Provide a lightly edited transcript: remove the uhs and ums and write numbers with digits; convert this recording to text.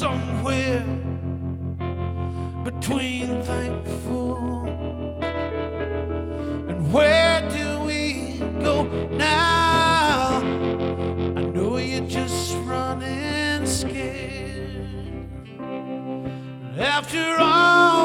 somewhere between thankful and where do we go now? I know you're just running scared. After all